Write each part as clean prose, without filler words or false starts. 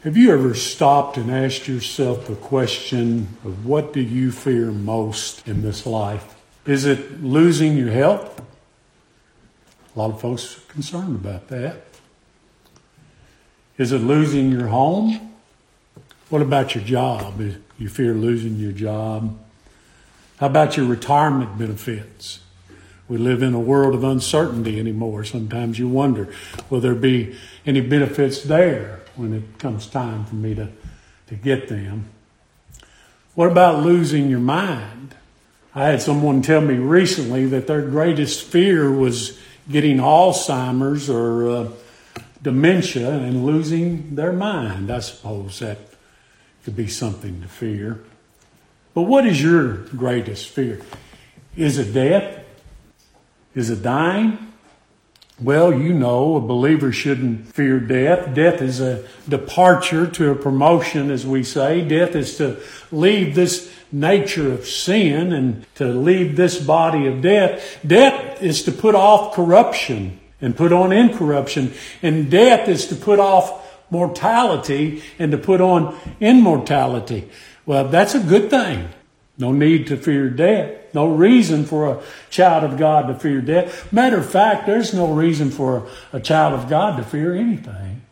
Have you ever stopped and asked yourself the question of what do you fear most in this life? Is it losing your health? A lot of folks are concerned about that. Is it losing your home? What about your job? You fear losing your job? How about your retirement benefits? We live in a world of uncertainty anymore. Sometimes you wonder, will there be any benefits there when it comes time for me to get them? What about losing your mind? I had someone tell me recently that their greatest fear was getting Alzheimer's or dementia and losing their mind. I suppose that could be something to fear. But what is your greatest fear? Is it death? Is it dying? Well, you know, a believer shouldn't fear death. Death is a departure to a promotion, as we say. Death is to leave this nature of sin and to leave this body of death. Death is to put off corruption and put on incorruption. And death is to put off mortality and to put on immortality. Well, that's a good thing. No need to fear death. No reason for a child of God to fear death. Matter of fact, there's no reason for a child of God to fear anything.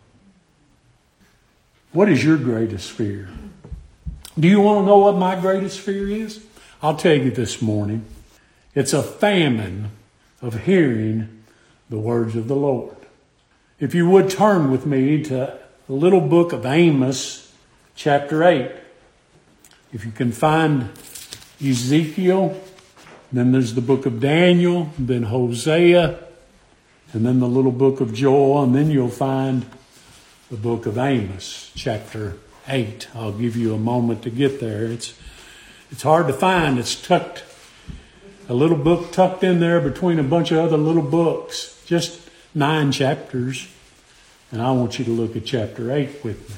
What is your greatest fear? Do you want to know what my greatest fear is? I'll tell you this morning. It's a famine of hearing the words of the Lord. If you would turn with me to the little book of Amos, chapter 8. If you can find Ezekiel, then there's the book of Daniel, then Hosea, and then the little book of Joel, and then you'll find the book of Amos, chapter 8. I'll give you a moment to get there. It's hard to find. It's a little book tucked in there between a bunch of other little books, just 9 chapters, and I want you to look at chapter 8 with me.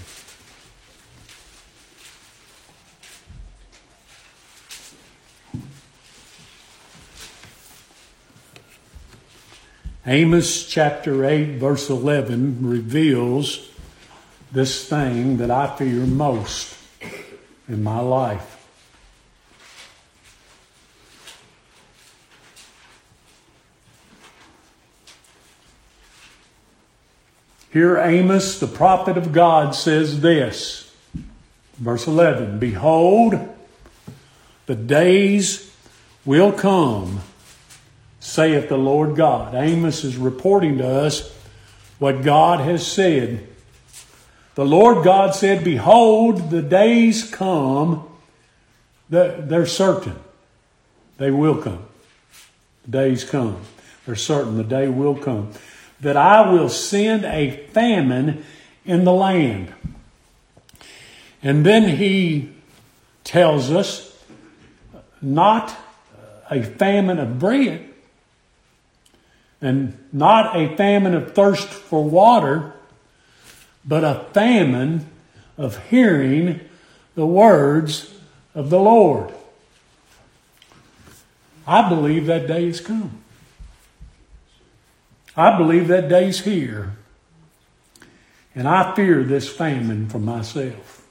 Amos chapter 8 verse 11 reveals this thing that I fear most in my life. Here Amos, the prophet of God, says this, verse 11, "Behold, the days will come, saith the Lord God." Amos is reporting to us what God has said. The Lord God said, "Behold, the days come." They're certain. They will come. The days come. They're certain the day will come. "That I will send a famine in the land." And then he tells us, not a famine of bread, and not a famine of thirst for water, but a famine of hearing the words of the Lord. I believe that day has come. I believe that day's here. And I fear this famine for myself.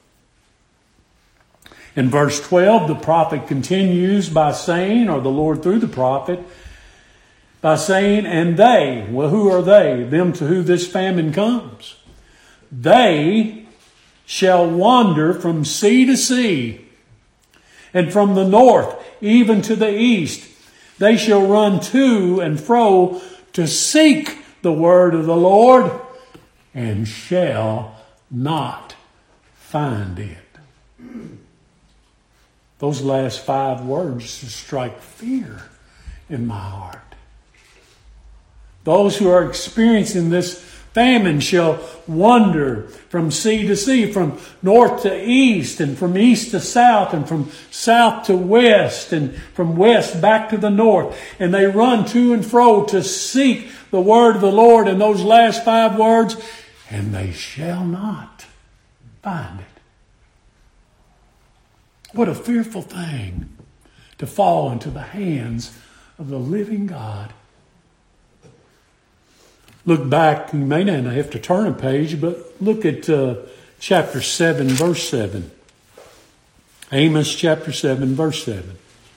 In verse 12, the prophet continues by saying, or the Lord through the prophet, by saying, "And they," well, who are they? Them to who this famine comes. "They shall wander from sea to sea, and from the north even to the east. They shall run to and fro to seek the word of the Lord, and shall not find it." Those last 5 words strike fear in my heart. Those who are experiencing this famine shall wander from sea to sea, from north to east, and from east to south, and from south to west, and from west back to the north. And they run to and fro to seek the word of the Lord. And those last 5 words, and they shall not find it. What a fearful thing to fall into the hands of the living God. Look back, you may not have to turn a page, but look at chapter 7, verse 7. Amos chapter 7, verse 7.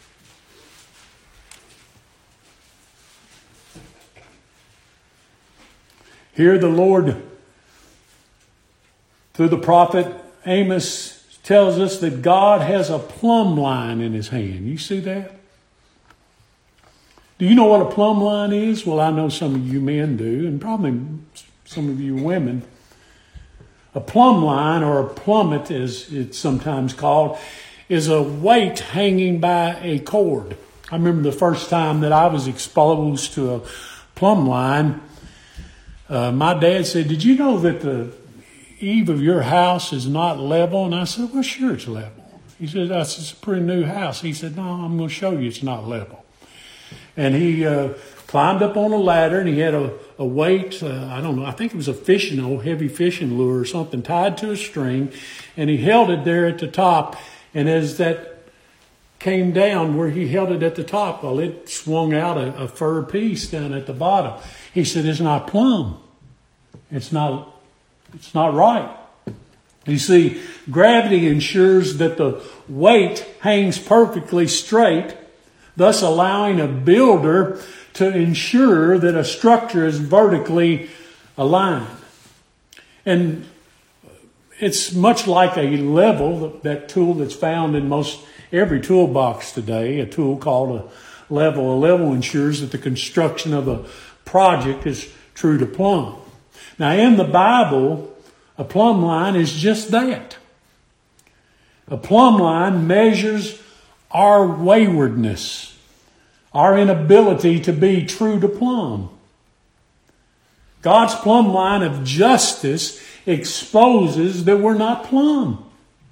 Here the Lord, through the prophet Amos, tells us that God has a plumb line in his hand. You see that? Do you know what a plumb line is? Well, I know some of you men do, and probably some of you women. A plumb line, or a plummet as it's sometimes called, is a weight hanging by a cord. I remember the first time that I was exposed to a plumb line. My dad said, "Did you know that the eave of your house is not level?" And I said, "Well, sure it's level." He said, "It's a pretty new house." He said, "No, I'm going to show you it's not level." And he climbed up on a ladder, and he had a weight, I don't know, I think it was a heavy fishing lure or something, tied to a string, and he held it there at the top. And as that came down where he held it at the top, well, it swung out a fur piece down at the bottom. He said, "It's not plumb. It's not right." You see, gravity ensures that the weight hangs perfectly straight, thus allowing a builder to ensure that a structure is vertically aligned. And it's much like a level, that tool that's found in most every toolbox today, a tool called a level. A level ensures that the construction of a project is true to plumb. Now, in the Bible, a plumb line is just that. A plumb line measures our waywardness, our inability to be true to plumb. God's plumb line of justice exposes that we're not plumb.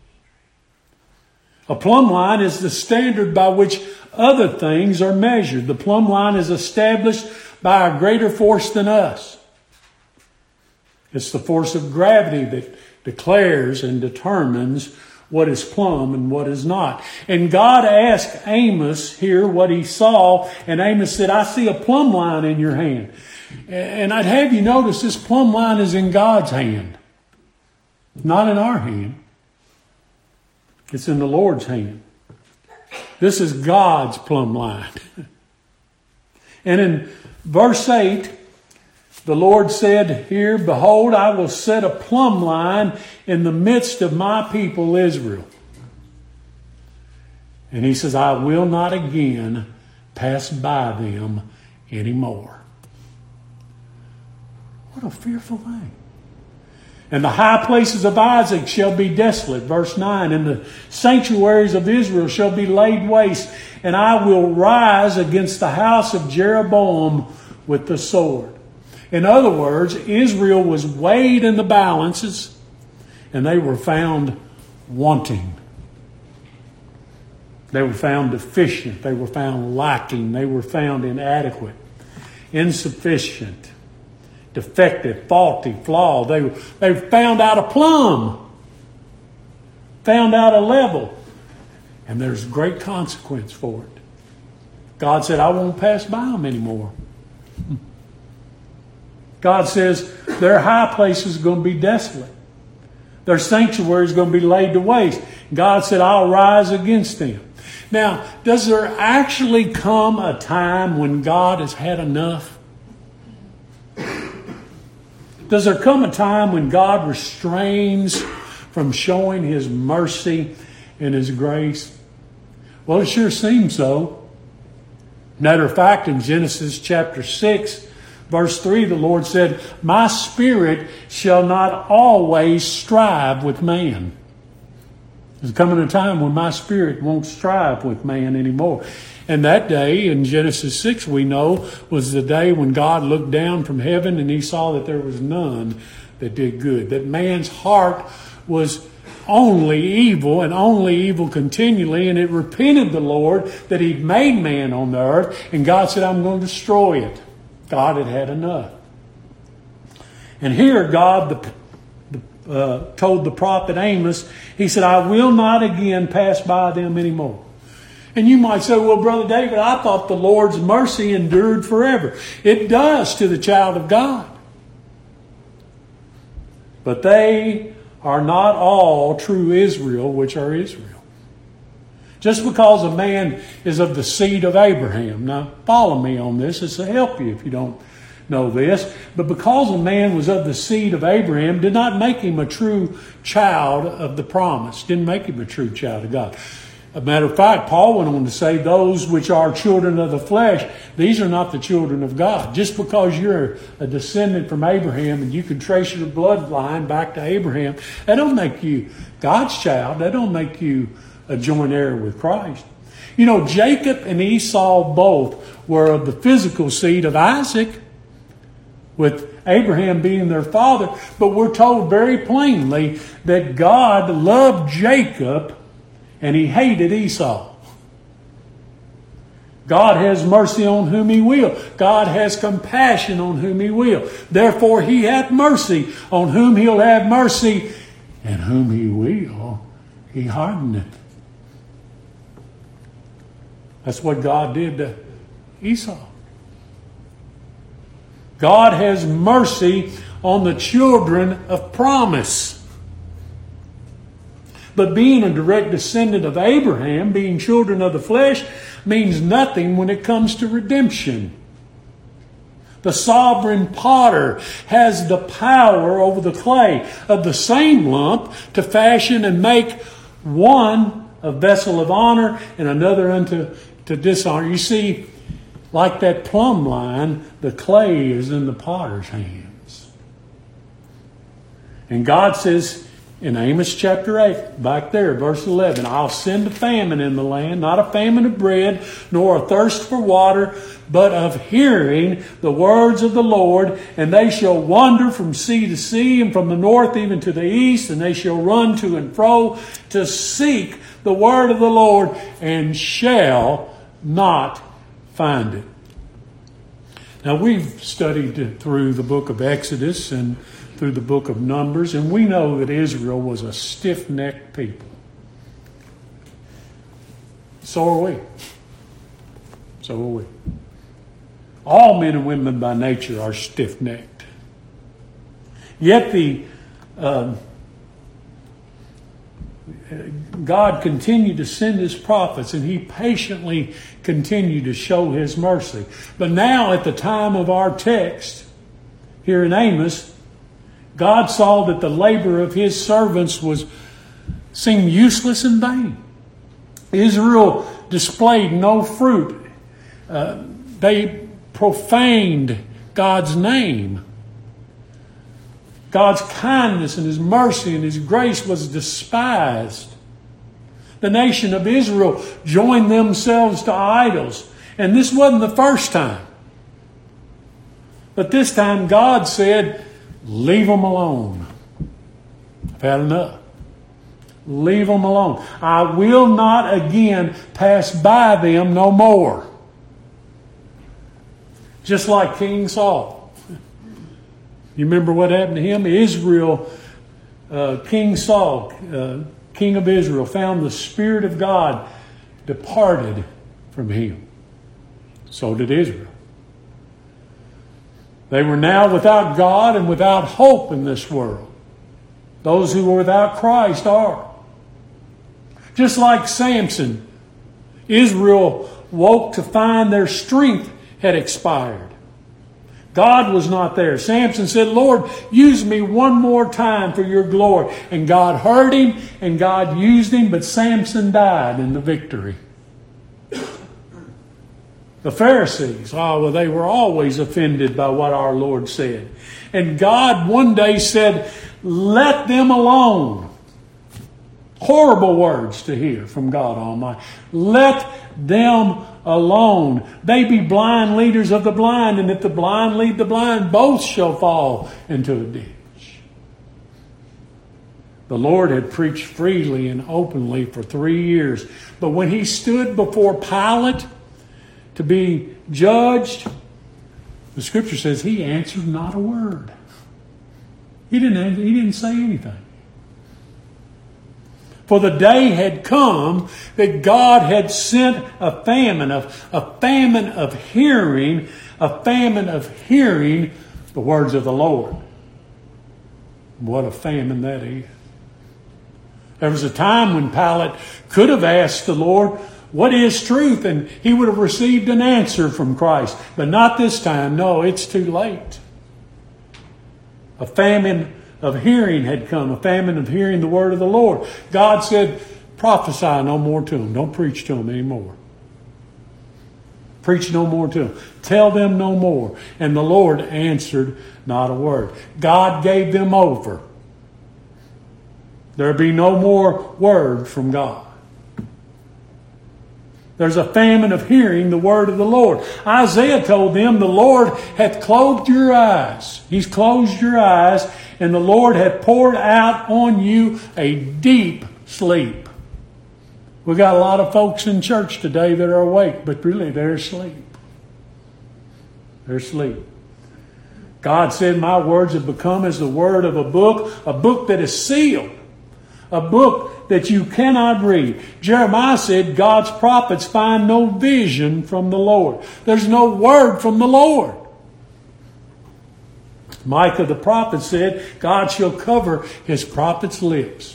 A plumb line is the standard by which other things are measured. The plumb line is established by a greater force than us. It's the force of gravity that declares and determines what is plumb and what is not. And God asked Amos here what he saw, and Amos said, "I see a plumb line in your hand." And I'd have you notice this plumb line is in God's hand, not in our hand. It's in the Lord's hand. This is God's plumb line. And in verse 8, the Lord said here, "Behold, I will set a plumb line in the midst of my people Israel." And he says, "I will not again pass by them anymore." What a fearful thing. "And the high places of Isaac shall be desolate." Verse 9, "And the sanctuaries of Israel shall be laid waste, and I will rise against the house of Jeroboam with the sword." In other words, Israel was weighed in the balances, and they were found wanting. They were found deficient. They were found lacking. They were found inadequate, insufficient, defective, faulty, flawed. They found out a plumb, found out a level, and there's great consequence for it. God said, "I won't pass by them anymore." God says their high place is going to be desolate. Their sanctuary is going to be laid to waste. God said, "I'll rise against them." Now, does there actually come a time when God has had enough? Does there come a time when God restrains from showing His mercy and His grace? Well, it sure seems so. Matter of fact, in Genesis chapter 6, verse 3, the Lord said, "My spirit shall not always strive with man." There's coming a time when my spirit won't strive with man anymore. And that day in Genesis 6, we know, was the day when God looked down from heaven and He saw that there was none that did good. That man's heart was only evil and only evil continually. And it repented the Lord that He'd made man on the earth. And God said, "I'm going to destroy it." God had had enough. And here God told the prophet Amos, he said, "I will not again pass by them anymore." And you might say, "Well, Brother David, I thought the Lord's mercy endured forever." It does to the child of God. But they are not all true Israel, which are Israel. Just because a man is of the seed of Abraham. Now, follow me on this. It's to help you if you don't know this. But because a man was of the seed of Abraham did not make him a true child of the promise. Didn't make him a true child of God. A matter of fact, Paul went on to say, those which are children of the flesh, these are not the children of God. Just because you're a descendant from Abraham and you can trace your bloodline back to Abraham, that don't make you God's child. That don't make you a joint heir with Christ. You know, Jacob and Esau both were of the physical seed of Isaac, with Abraham being their father. But we're told very plainly that God loved Jacob and He hated Esau. God has mercy on whom He will. God has compassion on whom He will. Therefore He hath mercy on whom He'll have mercy, and whom He will, He hardeneth. That's what God did to Esau. God has mercy on the children of promise. But being a direct descendant of Abraham, being children of the flesh, means nothing when it comes to redemption. The sovereign potter has the power over the clay of the same lump to fashion and make one a vessel of honor and another unto dishonor. You see, like that plumb line, the clay is in the potter's hands. And God says in Amos chapter 8, back there, verse 11, I'll send a famine in the land, not a famine of bread, nor a thirst for water, but of hearing the words of the Lord. And they shall wander from sea to sea, and from the north even to the east, and they shall run to and fro to seek the word of the Lord, and shall not find it. Now, we've studied through the book of Exodus and through the book of Numbers, and we know that Israel was a stiff-necked people. So are we. So are we. All men and women by nature are stiff-necked. Yet God continued to send His prophets, and He patiently continued to show His mercy. But now, at the time of our text, here in Amos, God saw that the labor of His servants seemed useless and vain. Israel displayed no fruit. They profaned God's name. God's kindness and His mercy and His grace was despised. The nation of Israel joined themselves to idols. And this wasn't the first time. But this time God said, leave them alone. I've had enough. Leave them alone. I will not again pass by them no more. Just like King Saul. You remember what happened to him? King Saul, king of Israel, found the Spirit of God departed from him. So did Israel. They were now without God and without hope in this world. Those who were without Christ are. Just like Samson, Israel woke to find their strength had expired. God was not there. Samson said, Lord, use me one more time for your glory. And God heard him and God used him, but Samson died in the victory. The Pharisees, they were always offended by what our Lord said. And God one day said, let them alone. Horrible words to hear from God Almighty. Let them alone. They be blind leaders of the blind, and if the blind lead the blind, both shall fall into a ditch. The Lord had preached freely and openly for 3 years. But when He stood before Pilate to be judged, the Scripture says He answered not a word. He didn't say anything. For the day had come that God had sent a famine of hearing the words of the Lord. What a famine that is. There was a time when Pilate could have asked the Lord, what is truth? And he would have received an answer from Christ. But not this time. No, it's too late. A famine of hearing had come. A famine of hearing the word of the Lord. God said, prophesy no more to them. Don't preach to them anymore. Preach no more to them. Tell them no more. And the Lord answered not a word. God gave them over. There be no more word from God. There's a famine of hearing the word of the Lord. Isaiah told them, the Lord hath closed your eyes. He's closed your eyes, and the Lord hath poured out on you a deep sleep. We got a lot of folks in church today that are awake, but really they're asleep. They're asleep. God said, my words have become as the word of a book that is sealed, a book that you cannot read. Jeremiah said, God's prophets find no vision from the Lord. There's no word from the Lord. Micah the prophet said, God shall cover his prophets' lips.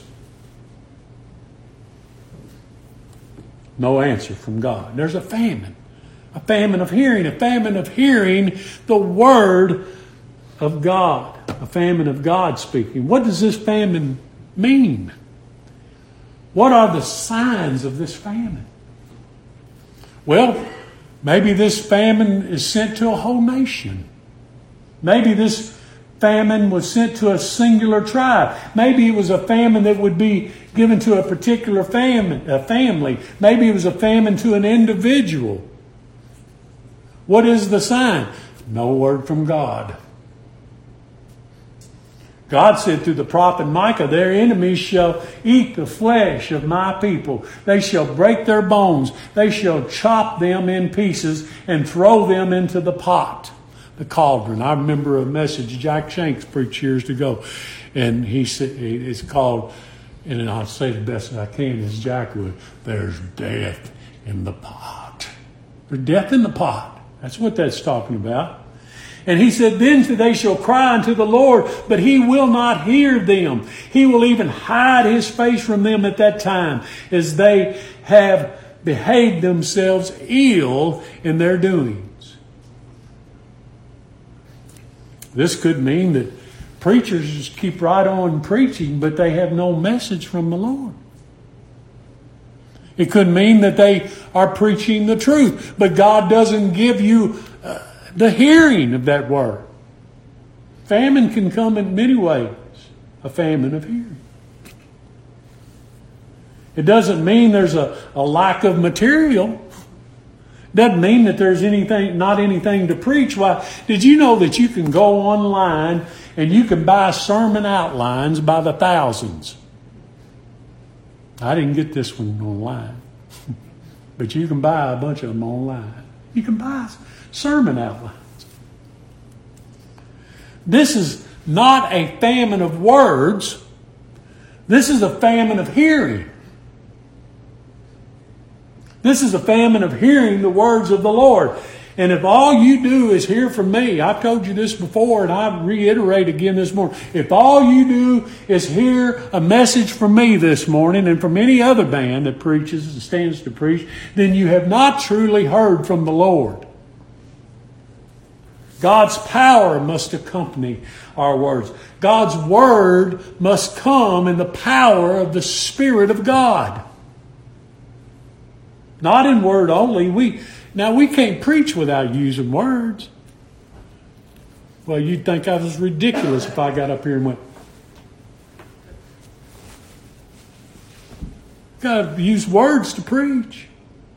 No answer from God. There's a famine of hearing, a famine of hearing the word of God, a famine of God speaking. What does this famine mean? What are the signs of this famine? Well, maybe this famine is sent to a whole nation. Maybe this famine was sent to a singular tribe. Maybe it was a famine that would be given to a particular family. Maybe it was a famine to an individual. What is the sign? No word from God. God said through the prophet Micah, their enemies shall eat the flesh of my people. They shall break their bones. They shall chop them in pieces and throw them into the pot, the cauldron. I remember a message Jack Shanks preached years ago. And he said, it's called, and I'll say the best I can as Jack would, there's death in the pot. There's death in the pot. That's what that's talking about. And he said, then they shall cry unto the Lord, but he will not hear them. He will even hide his face from them at that time, as they have behaved themselves ill in their doings. This could mean that preachers just keep right on preaching, but they have no message from the Lord. It could mean that they are preaching the truth, but God doesn't give you the hearing of that word. Famine can come in many ways. A famine of hearing. It doesn't mean there's a lack of material. It doesn't mean that there's not anything to preach. Why? Did you know that you can go online and you can buy sermon outlines by the thousands? I didn't get this one online. But you can buy a bunch of them online. You can buy sermon outlines. This is not a famine of words. This is a famine of hearing. This is a famine of hearing the words of the Lord. And if all you do is hear from me, I've told you this before and I reiterate again this morning. If all you do is hear a message from me this morning and from any other band that preaches and stands to preach, then you have not truly heard from the Lord. God's power must accompany our words. God's word must come in the power of the Spirit of God. Not in word only. We can't preach without using words. Well, you'd think I was ridiculous if I got up here and went, got to use words to preach.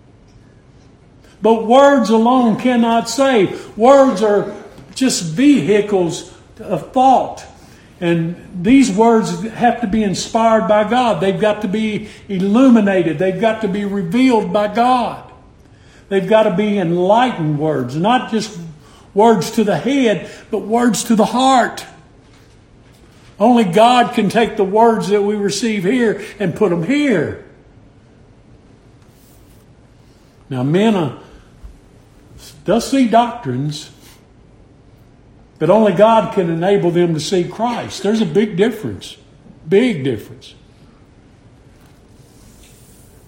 But words alone cannot save. Words are just vehicles of thought. And these words have to be inspired by God. They've got to be illuminated. They've got to be revealed by God. They've got to be enlightened words. Not just words to the head, but words to the heart. Only God can take the words that we receive here and put them here. Now, men does see doctrines, but only God can enable them to see Christ. There's a big difference. Big difference.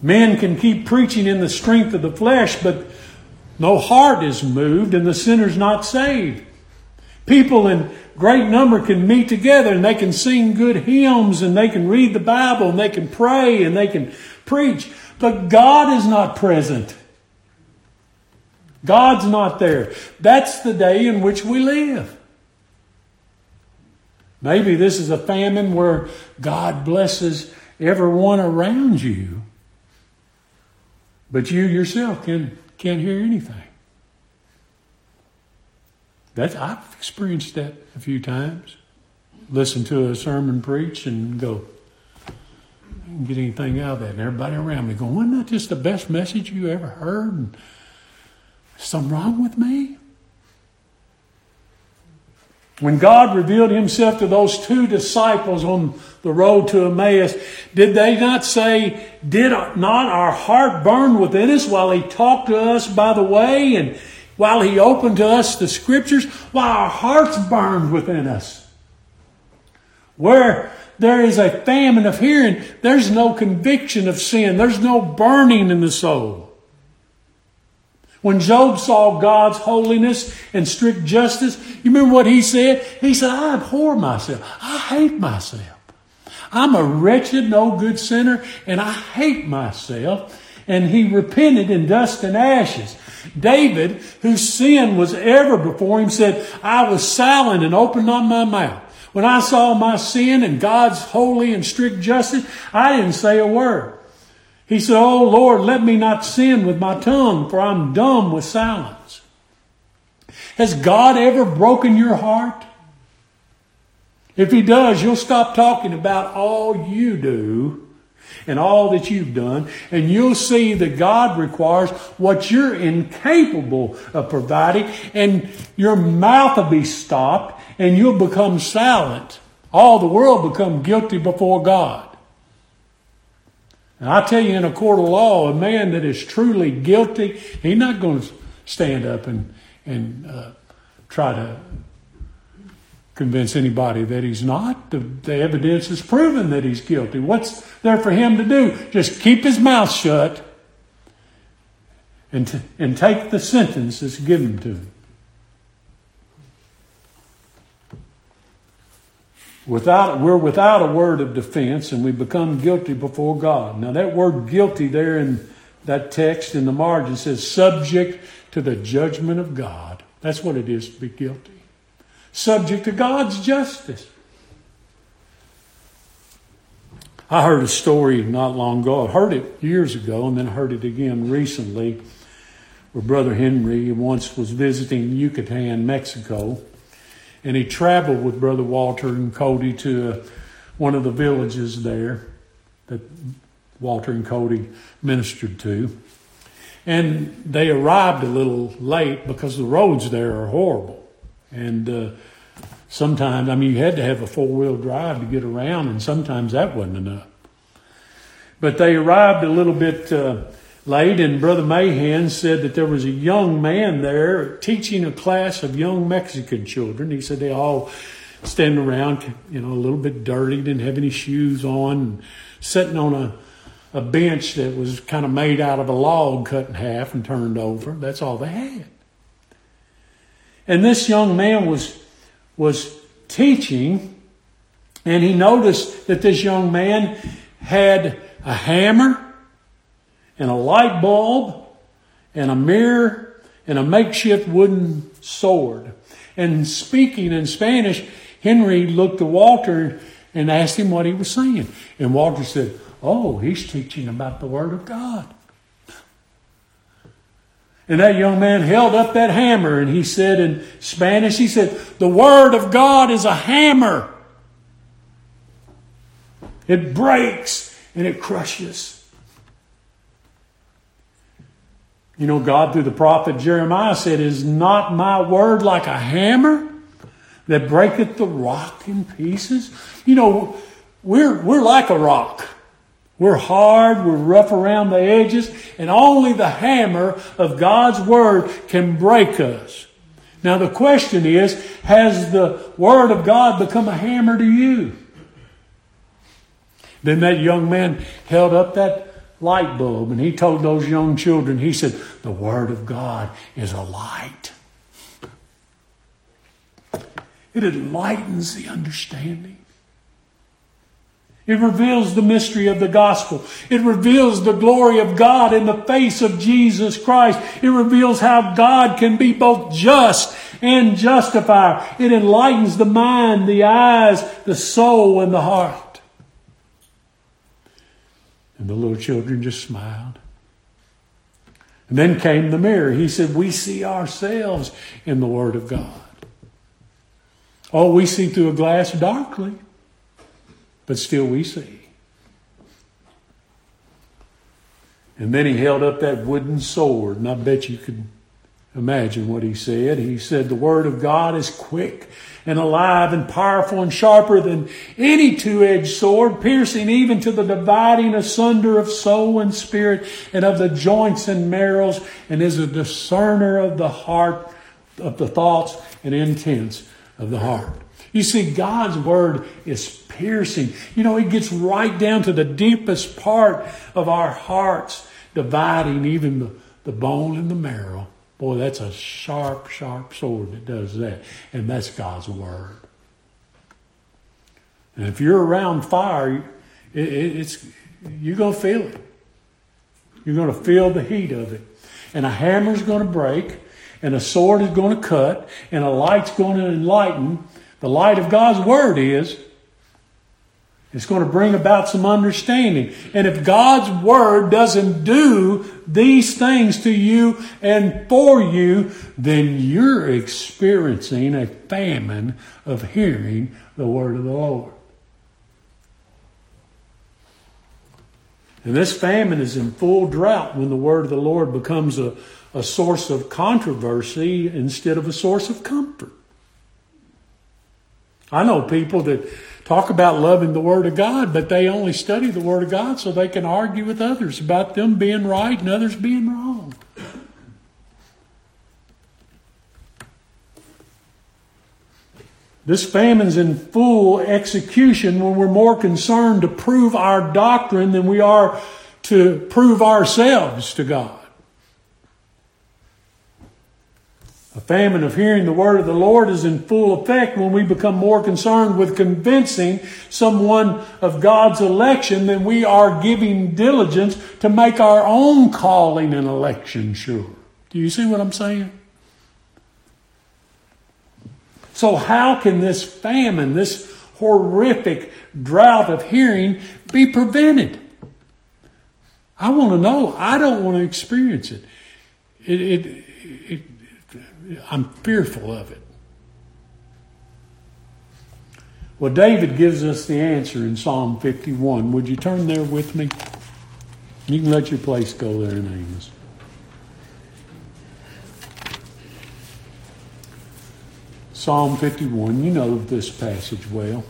Men can keep preaching in the strength of the flesh, but no heart is moved and the sinner's not saved. People in great number can meet together and they can sing good hymns and they can read the Bible and they can pray and they can preach. But God is not present. God's not there. That's the day in which we live. Maybe this is a famine where God blesses everyone around you, but you yourself can't hear anything. I've experienced that a few times. Listen to a sermon preach and go, I didn't get anything out of that. And everybody around me going, wasn't that just the best message you ever heard? And something wrong with me? When God revealed himself to those two disciples on the road to Emmaus, did they not say, did not our heart burn within us while he talked to us by the way and while he opened to us the scriptures? While our hearts burned within us. Where there is a famine of hearing, there's no conviction of sin. There's no burning in the soul. When Job saw God's holiness and strict justice, you remember what he said? He said, I abhor myself. I hate myself. I'm a wretched, no good sinner, and I hate myself. And he repented in dust and ashes. David, whose sin was ever before him, said, I was silent and opened not my mouth. When I saw my sin and God's holy and strict justice, I didn't say a word. He said, oh Lord, let me not sin with my tongue, for I'm dumb with silence. Has God ever broken your heart? If he does, you'll stop talking about all you do and all that you've done, and you'll see that God requires what you're incapable of providing, and your mouth will be stopped, and you'll become silent. All the world become guilty before God. And I tell you, in a court of law, a man that is truly guilty, he's not going to stand up and try to convince anybody that he's not. The evidence has proven that he's guilty. What's there for him to do? Just keep his mouth shut and take the sentence that's given to him. We're without a word of defense, and we become guilty before God. Now that word guilty there in that text in the margin says subject to the judgment of God. That's what it is to be guilty. Subject to God's justice. I heard a story not long ago. I heard it years ago and then heard it again recently, where Brother Henry once was visiting Yucatan, Mexico. And he traveled with Brother Walter and Cody to one of the villages there that Walter and Cody ministered to. And they arrived a little late because the roads there are horrible. And sometimes, you had to have a four-wheel drive to get around, and sometimes that wasn't enough. But they arrived a little bit late, and Brother Mahan said that there was a young man there teaching a class of young Mexican children. He said they all standing around, a little bit dirty, didn't have any shoes on, and sitting on a bench that was kind of made out of a log cut in half and turned over. That's all they had. And this young man was teaching, and he noticed that this young man had a hammer and a light bulb and a mirror and a makeshift wooden sword. And speaking in Spanish, Henry looked at Walter and asked him what he was saying. And Walter said, oh, he's teaching about the Word of God. And that young man held up that hammer and he said in Spanish, he said, the Word of God is a hammer. It breaks and it crushes. God through the prophet Jeremiah said, is not my word like a hammer that breaketh the rock in pieces? We're like a rock. We're hard, we're rough around the edges, and only the hammer of God's Word can break us. Now the question is, has the Word of God become a hammer to you? Then that young man held up that light bulb. And he told those young children, he said, the Word of God is a light. It enlightens the understanding. It reveals the mystery of the gospel. It reveals the glory of God in the face of Jesus Christ. It reveals how God can be both just and justifier. It enlightens the mind, the eyes, the soul, and the heart. And the little children just smiled. And then came the mirror. He said, we see ourselves in the Word of God. Oh, we see through a glass darkly, but still we see. And then he held up that wooden sword, and I bet you could imagine what he said. He said, the Word of God is quick and alive and powerful and sharper than any two-edged sword, piercing even to the dividing asunder of soul and spirit and of the joints and marrows, and is a discerner of the heart, of the thoughts and intents of the heart. You see, God's Word is piercing. You know, it gets right down to the deepest part of our hearts, dividing even the bone and the marrow. Boy, that's a sharp, sharp sword that does that. And that's God's Word. And if you're around fire, you're going to feel it. You're going to feel the heat of it. And a hammer's going to break. And a sword is going to cut. And a light's going to enlighten. The light of God's Word is. It's going to bring about some understanding. And if God's Word doesn't do these things to you and for you, then you're experiencing a famine of hearing the Word of the Lord. And this famine is in full drought when the Word of the Lord becomes a source of controversy instead of a source of comfort. I know people that talk about loving the Word of God, but they only study the Word of God so they can argue with others about them being right and others being wrong. This famine's in full execution when we're more concerned to prove our doctrine than we are to prove ourselves to God. A famine of hearing the Word of the Lord is in full effect when we become more concerned with convincing someone of God's election than we are giving diligence to make our own calling and election sure. Do you see what I'm saying? So how can this famine, this horrific drought of hearing be prevented? I want to know. I don't want to experience it. I'm fearful of it. Well, David gives us the answer in Psalm 51. Would you turn there with me? You can let your place go there in Amos. Psalm 51. You know this passage well.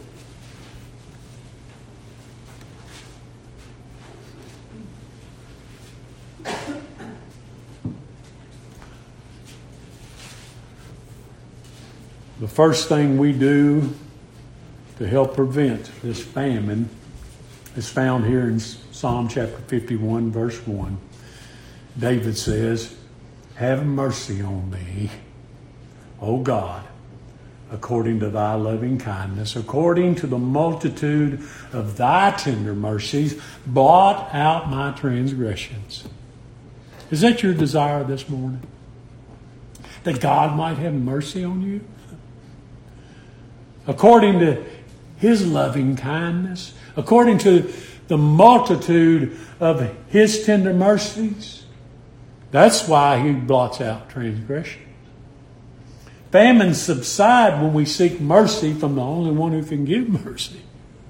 The first thing we do to help prevent this famine is found here in Psalm chapter 51, verse 1. David says, have mercy on me, O God, according to thy loving kindness, according to the multitude of thy tender mercies, blot out my transgressions. Is that your desire this morning? That God might have mercy on you? According to His loving kindness, according to the multitude of His tender mercies. That's why He blots out transgressions. Famines subside when we seek mercy from the only one who can give mercy.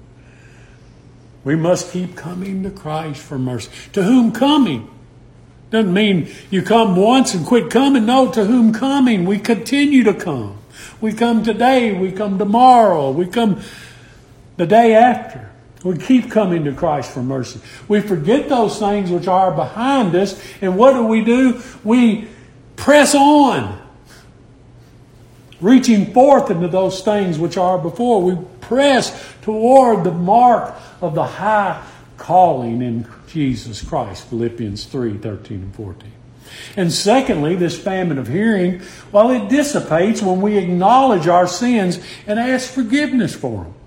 We must keep coming to Christ for mercy. To whom coming? Doesn't mean you come once and quit coming. No, to whom coming? We continue to come. We come today, we come tomorrow, we come the day after. We keep coming to Christ for mercy. We forget those things which are behind us, and what do? We press on, reaching forth into those things which are before. We press toward the mark of the high calling in Jesus Christ, Philippians 3:13 and 14. And secondly, this famine of hearing, well, it dissipates when we acknowledge our sins and ask forgiveness for them.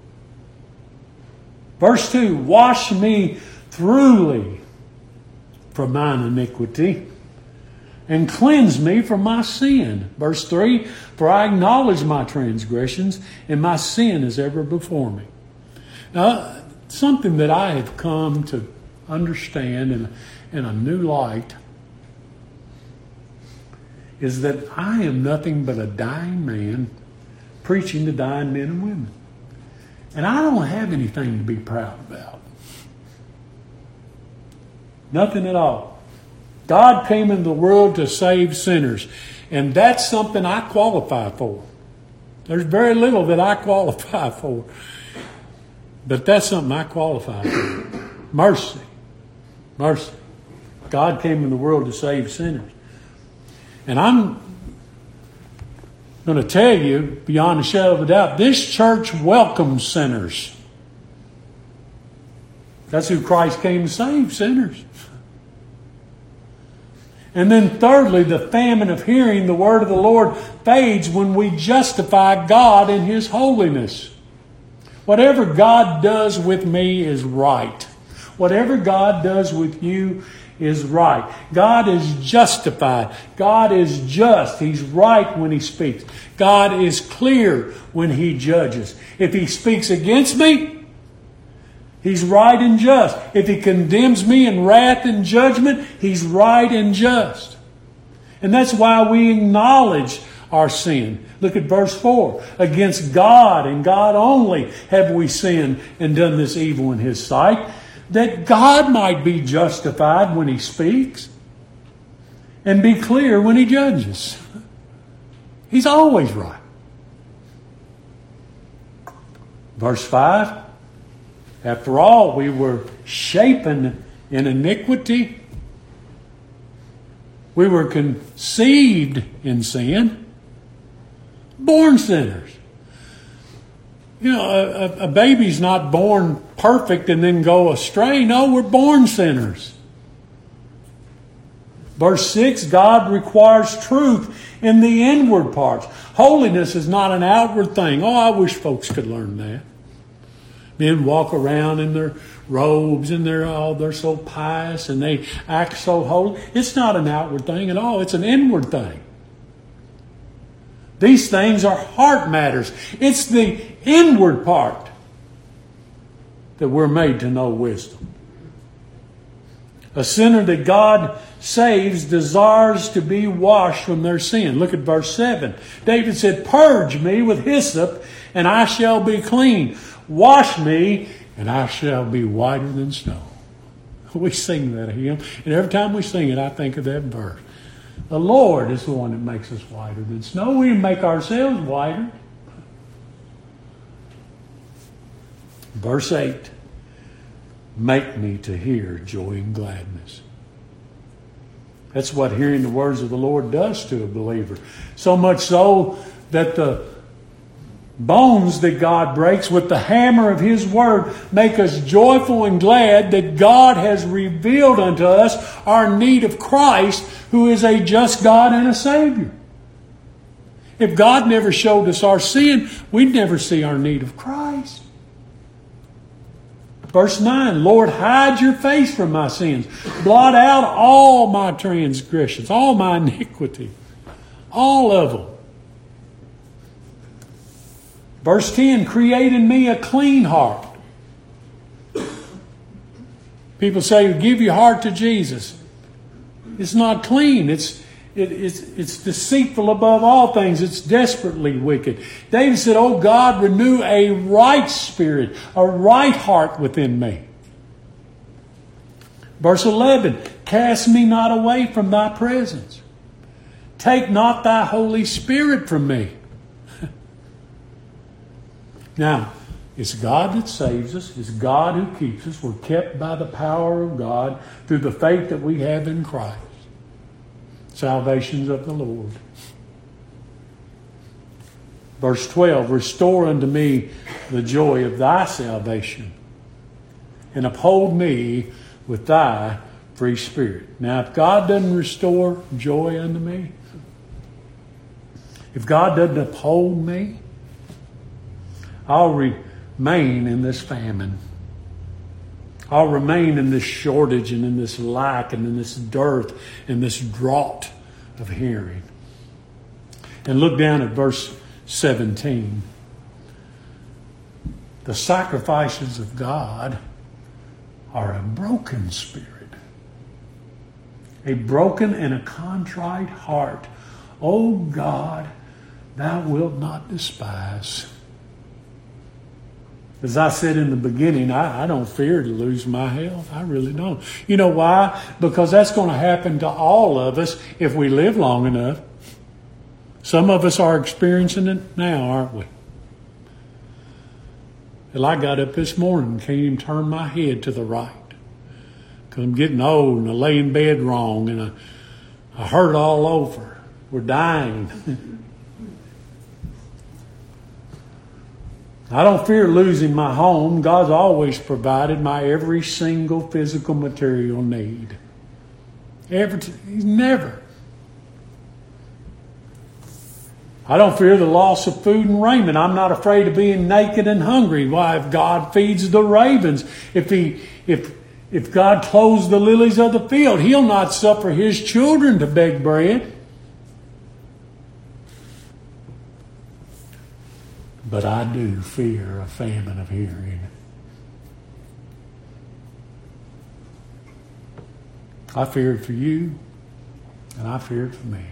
Verse 2, wash me thoroughly from mine iniquity and cleanse me from my sin. Verse 3, for I acknowledge my transgressions and my sin is ever before me. Now, something that I have come to understand in a new light is that I am nothing but a dying man preaching to dying men and women. And I don't have anything to be proud about. Nothing at all. God came into the world to save sinners. And that's something I qualify for. There's very little that I qualify for. But that's something I qualify for. Mercy. Mercy. God came in the world to save sinners. And I'm going to tell you, beyond a shadow of a doubt, this church welcomes sinners. That's who Christ came to save, sinners. And then thirdly, the famine of hearing the word of the Lord fades when we justify God in His holiness. Whatever God does with me is right. Whatever God does with you is right. God is justified. God is just. He's right when He speaks. God is clear when He judges. If He speaks against me, He's right and just. If He condemns me in wrath and judgment, He's right and just. And that's why we acknowledge our sin. Look at verse 4. Against God and God only have we sinned and done this evil in His sight, that God might be justified when He speaks and be clear when He judges. He's always right. Verse 5. After all, we were shapen in iniquity. We were conceived in sin. Born sinners. You know, a baby's not born perfect and then go astray. No, we're born sinners. Verse 6, God requires truth in the inward parts. Holiness is not an outward thing. Oh, I wish folks could learn that. Men walk around in their robes and they're so pious and they act so holy. It's not an outward thing at all. It's an inward thing. These things are heart matters. It's the inward part that we're made to know wisdom. A sinner that God saves desires to be washed from their sin. Look at verse 7. David said, purge me with hyssop and I shall be clean. Wash me, and I shall be whiter than snow. We sing that hymn, and every time we sing it, I think of that verse. The Lord is the one that makes us whiter than snow. We make ourselves whiter. Verse 8. Make me to hear joy and gladness. That's what hearing the words of the Lord does to a believer. So much so that the bones that God breaks with the hammer of His Word make us joyful and glad that God has revealed unto us our need of Christ, who is a just God and a Savior. If God never showed us our sin, we'd never see our need of Christ. Verse 9, Lord, hide your face from my sins. Blot out all my transgressions, all my iniquity, all of them. Verse 10, create in me a clean heart. People say, give your heart to Jesus. It's not clean. It's deceitful above all things. It's desperately wicked. David said, oh God, renew a right spirit, a right heart within me. Verse 11, cast me not away from thy presence. Take not thy Holy Spirit from me. Now, it's God that saves us. It's God who keeps us. We're kept by the power of God through the faith that we have in Christ. Salvation's of the Lord. Verse 12, restore unto me the joy of thy salvation and uphold me with thy free spirit. Now, if God doesn't restore joy unto me, if God doesn't uphold me, I'll remain in this famine. I'll remain in this shortage and in this lack and in this dearth and this drought of hearing. And look down at verse 17. The sacrifices of God are a broken spirit, a broken and a contrite heart. O God, thou wilt not despise. As I said in the beginning, I don't fear to lose my health. I really don't. You know why? Because that's going to happen to all of us if we live long enough. Some of us are experiencing it now, aren't we? Well, I got up this morning and can't even turn my head to the right. Because I'm getting old and I lay in bed wrong and I hurt all over. We're dying. I don't fear losing my home. God's always provided my every single physical material need. He's never. I don't fear the loss of food and raiment. I'm not afraid of being naked and hungry. Why, if God feeds the ravens, if God clothes the lilies of the field, He'll not suffer His children to beg bread. But I do fear a famine of hearing. I fear it for you, and I fear it for me.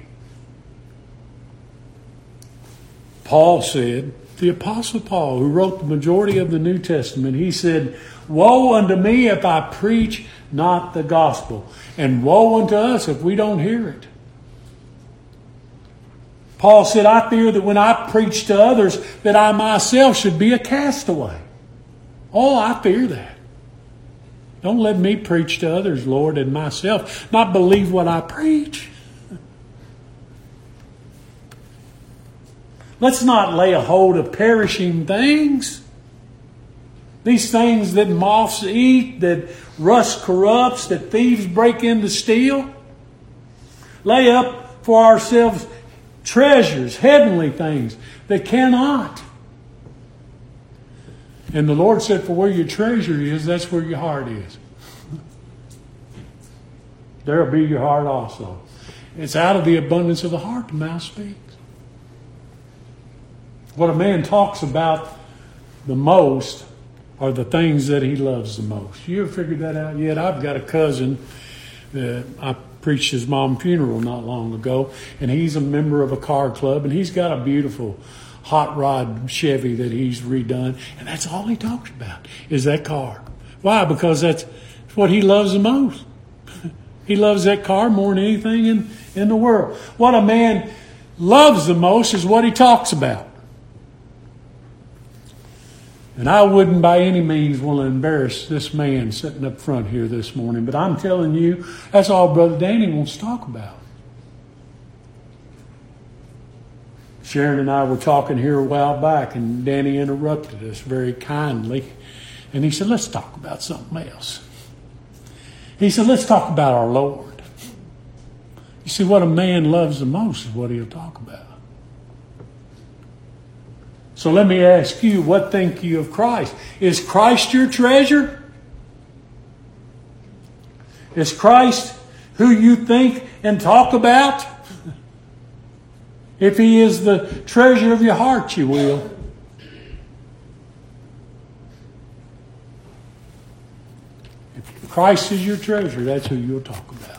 Paul said, the Apostle Paul, who wrote the majority of the New Testament, he said, woe unto me if I preach not the gospel, and woe unto us if we don't hear it. Paul said, I fear that when I preach to others, that I myself should be a castaway. Oh, I fear that. Don't let me preach to others, Lord, and myself not believe what I preach. Let's not lay a hold of perishing things. These things that moths eat, that rust corrupts, that thieves break in to steal. Lay up for ourselves treasures, heavenly things that cannot. And the Lord said, for where your treasure is, that's where your heart is. There will be your heart also. It's out of the abundance of the heart the mouth speaks. What a man talks about the most are the things that he loves the most. You ever figured that out yet? I've got a cousin. I preached his mom's funeral not long ago, and he's a member of a car club, and he's got a beautiful hot rod Chevy that he's redone, and that's all he talks about is that car. Why? Because that's what he loves the most. He loves that car more than anything in the world. What a man loves the most is what he talks about. And I wouldn't by any means want to embarrass this man sitting up front here this morning, but I'm telling you, that's all Brother Danny wants to talk about. Sharon and I were talking here a while back, and Danny interrupted us very kindly. And he said, let's talk about something else. He said, let's talk about our Lord. You see, what a man loves the most is what he'll talk about. So let me ask you, what think you of Christ? Is Christ your treasure? Is Christ who you think and talk about? If He is the treasure of your heart, you will. If Christ is your treasure, that's who you'll talk about.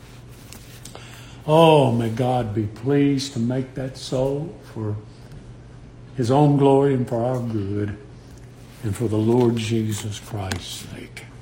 Oh, may God be pleased to make that so for His own glory and for our good and for the Lord Jesus Christ's sake.